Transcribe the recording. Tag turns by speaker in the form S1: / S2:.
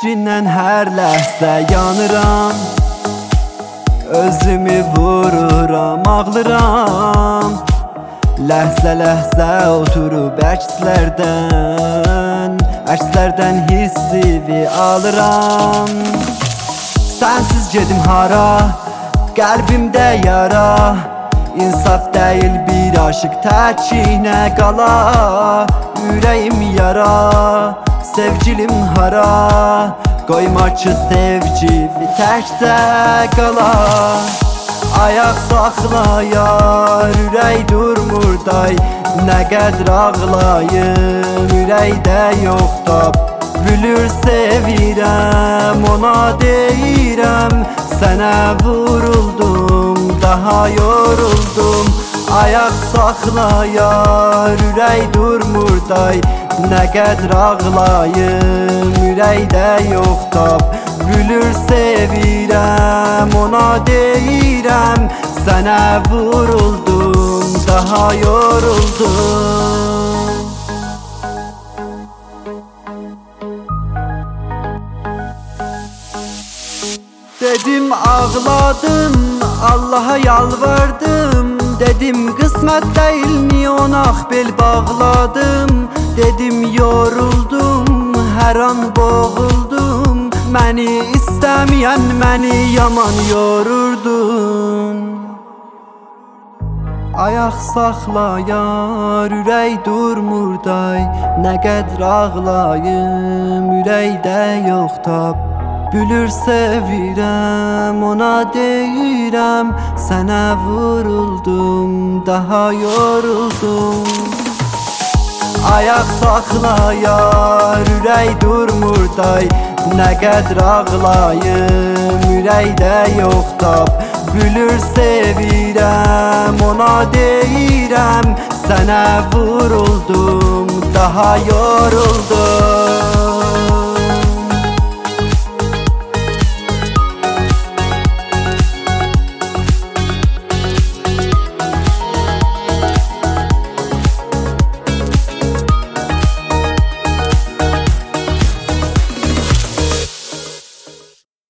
S1: Fikrindən hər ləhzə yanıram, özümü vururam, ağlıram. Ləhzə-ləhzə oturub əkslərdən hissivi alıram. Sənsiz gedim hara, qəlbimdə yara. İnsaf deyil bir aşıq təkinə qala. Ürəyim yara, sevgilim hara. Qoyma ki sevgimi təkcə qala. Ayaq saxlayar, ürək durmur day. Nə qədər ağlayım, ürəkdə yox tab. Gülür sevirəm, ona deyirəm. Sənə vuruldum, daha yoruldum. Ayaq saxlayar, ürək durmur day. Nə qədər ağlayım, ürəkdə yox tab. Gülür sevirəm, ona deyirəm. Sənə vuruldum, daha yoruldum. Dedim ağladım, Allah'a yalvardım. Dedim qismət deyil, niyə ona bel bağladım. Dedim yoruldum, hər an boğuldum. Məni istəməyən məni yaman yorurdun. Ayaq saxlayar, ürək durmur day. Nə qədər ağlayım, ürəkdə yox tab. Gülür sevirəm, ona deyirəm. Sənə vuruldum, daha yoruldum. Ayaq saxlayar, ürək durmur day. Nə qədər ağlayım, ürəkdə yox tab. Gülür sevirəm, ona deyirəm. Sənə vuruldum, daha yoruldum.